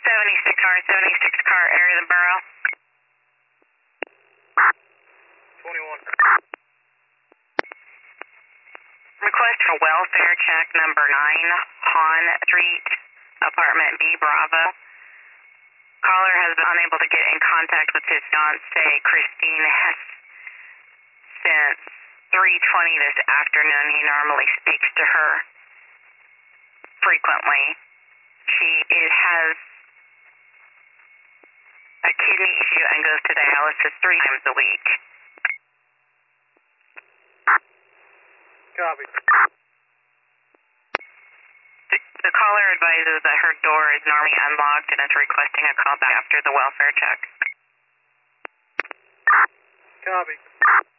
76 car, area of the borough. 21. Request for welfare check number 9, Hahn Street, apartment B, Bravo. Caller has been unable to get in contact with his fiancée, Christine Hess, since 3:20 this afternoon. He normally speaks to her frequently. She has a kidney issue and goes to dialysis 3 times a week. Copy. The caller advises that her door is normally unlocked and is requesting a call back after the welfare check. Copy.